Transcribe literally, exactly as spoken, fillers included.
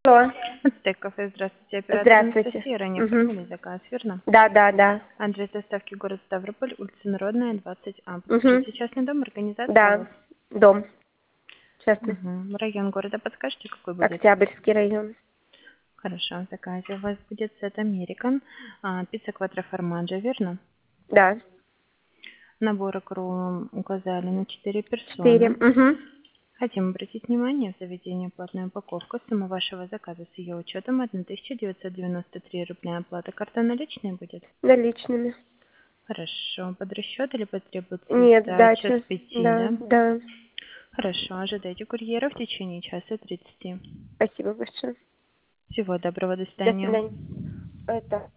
Алло. Ацтек кафе, здравствуйте. Оператор Здравствуйте. Анастасия. Ранее Мгм. оформили заказ, верно? Да, да, да. Адрес доставки город Ставрополь, улица Народная, двадцать А. Мгм. Подскажите, частный дом, организация у вас? Да. Дом. Частный. Угу. Район города подскажете, какой будет? Октябрьский район. Хорошо, в заказе у вас будет сет Американ, а, пицца квадроформаджа, верно? Да. Набор икру указали на четыре Четыре. персоны. Угу. Хотим обратить внимание, в заведении платная упаковка. Сумма вашего заказа с ее учетом тысяча девятьсот девяносто три рубля. Оплата карта наличная будет? Наличными. Хорошо. Под расчет или потребуется Нет, сдача сдача. с пяти, Да, да? да. Хорошо. Ожидайте курьера в течение часа тридцати. Спасибо большое. Всего доброго. До До свидания. свидания. Это...